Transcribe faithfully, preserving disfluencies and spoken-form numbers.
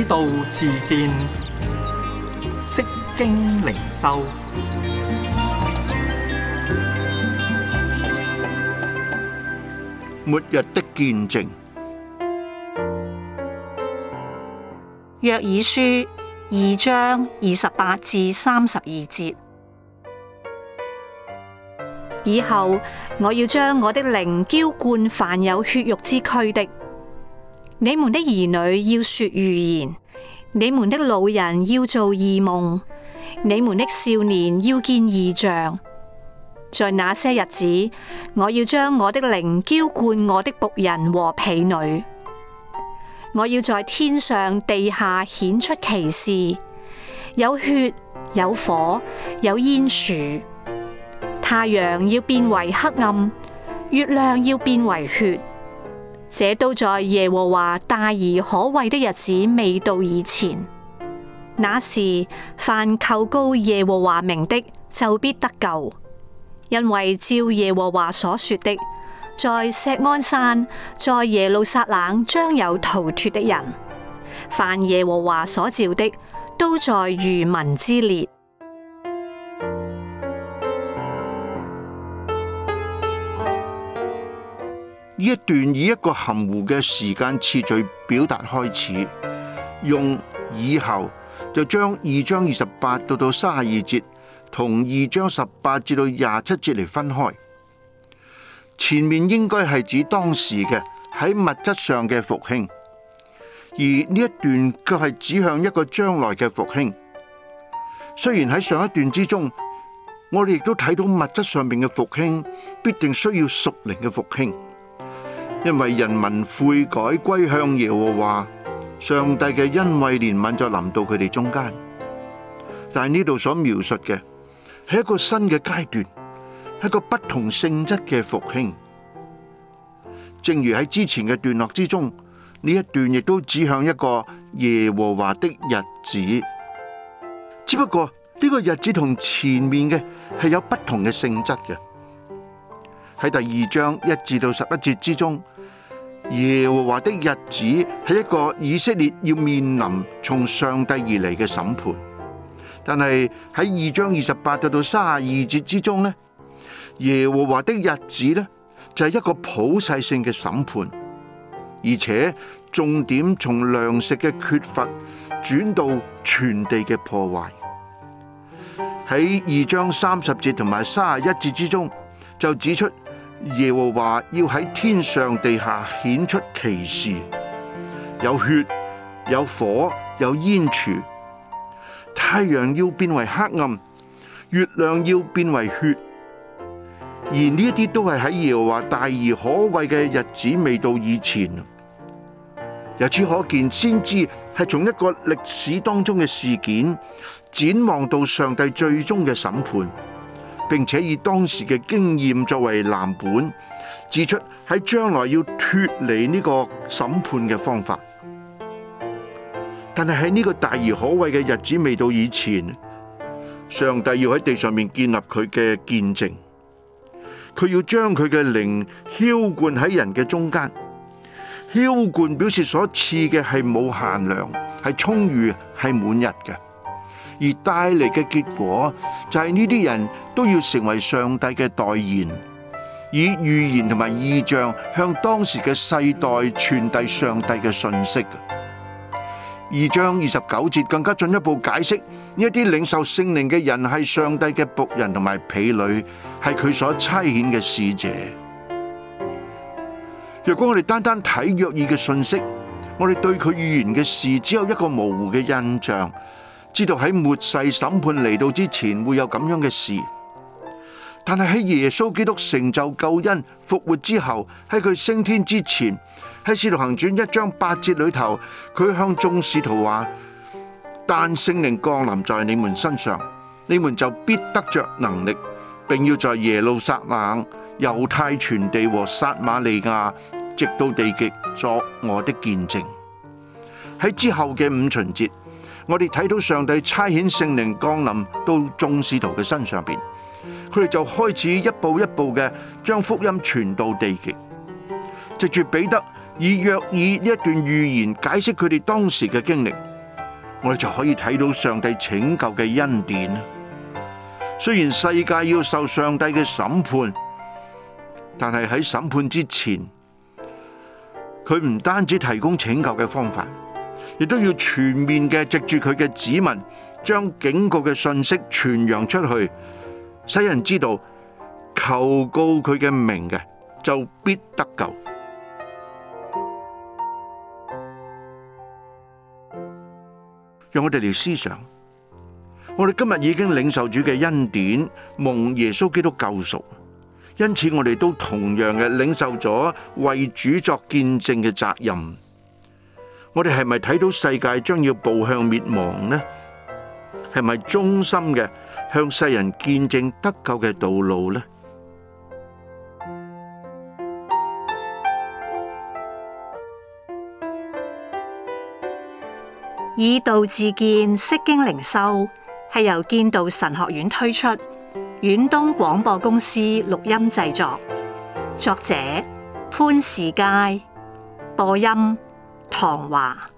道自見，釋經靈修。 末日的見證。 約珥書二章二十八至三十二節。以後我要將我的靈澆灌凡有血肉之軀的。你們的兒女要說預言，你們的老人要做異夢，你們的少年要見異象。在那些日子，我要將我的靈澆灌我的僕人和婢女。我要在天上地下顯出奇事，有血，有火，有煙柱。太陽要變為黑暗，月亮要變為血。這都在耶和華大而可畏的日子未到以前。那時，凡求告耶和華名的，就必得救。因為照耶和華所說的，在錫安山，在耶路撒冷將有逃脫的人。凡耶和華所召的，都在餘民之列。 呢一段以一個含糊嘅時間次序表達開始，用以後就將二章二十八到到三十二節同二章十八至到廿七節嚟分開。前面應該係指當時嘅喺物質上嘅復興，而呢一段卻係指向一個將來嘅復興。雖然喺上一段之中，我哋亦都睇到物質上面嘅復興必定需要屬靈嘅復興。因為人民悔改歸向耶和華，上帝嘅恩惠憐憫就臨到佢哋中間。但係呢度所描述嘅係一個新嘅階段，係一個不同性質嘅復興。正如喺之前嘅段落之中，呢一段亦都指向一個耶和華的日子。只不過呢個日子同前面嘅係有不同嘅性質嘅。喺第二章一至到十一節之中，耶和華的日子係一個以色列要面臨從上帝而嚟嘅審判。但係喺二章二十八到到三十二節之中呢，耶和華的日子呢就係一個普世性嘅審判，而且重點從糧食嘅缺乏轉到全地嘅破壞。喺二章三十節同埋三十一節之中就指出，耶和華要喺天上地下顯出奇事，有血，有火，有煙柱。太陽要變為黑暗，月亮要變為血。而呢一啲都係喺耶和華大而可畏嘅日子未到以前。由此可見，先知係從一個歷史當中嘅事件展望到上帝最終嘅審判，並且以當時嘅經驗作為藍本，指出喺將來要脫離呢個審判嘅方法。但係喺呢個大而可畏嘅日子未到以前，上帝要喺地上面建立佢嘅見證，佢要將佢嘅靈澆灌喺人嘅中間。澆灌表示所賜嘅係冇限量，係充裕，係滿溢嘅。而帶嚟嘅結果就係呢啲人都要成為上帝嘅代言，以預言同埋異象向當時嘅世代傳遞上帝嘅信息。二章二十九節更加進一步解釋，呢一啲領受聖靈嘅人係上帝嘅僕人同埋婢女，係佢所差遣嘅使者。若果我哋單單睇約珥嘅信息，我哋對佢預言嘅事只有一個模糊嘅印象，知道喺末世審判嚟到之前會有咁樣嘅事。但係喺耶穌基督成就救恩復活之後，喺佢升天之前，喺使徒行傳一章八節裏頭，佢向眾使徒話：但聖靈降臨在你們身上，你們就必得着能力，並要在耶路撒冷、猶太全地和撒瑪利亞，直到地極作我的見證。喺之後嘅五旬節，我哋睇到上帝差遣聖靈降臨到眾使徒嘅身上邊，佢哋就開始一步一步嘅將福音傳到地極。藉住彼得以約珥呢一段預言解釋佢哋當時嘅經歷， 我哋就可以睇到上帝拯救嘅恩典。雖然世界要受上帝嘅審判，但係喺審判之前，佢唔單止提供拯救嘅方法，亦都要全面嘅藉住佢嘅子民，將警告嘅信息傳揚出去，使人知道求告佢嘅名嘅就必得救。讓我哋嚟思想，我哋今日已經領受主嘅恩典，蒙耶穌基督救贖，因此我哋都同樣嘅領受咗為主作見證嘅責任。我哋係咪睇到世界將要步向滅亡呢？係咪忠心嘅向世人見證得救嘅道路呢？ 以道自見，釋經靈修係由建道神學院推出，遠東廣播公司錄音製作，作者潘士佳，播音唐華。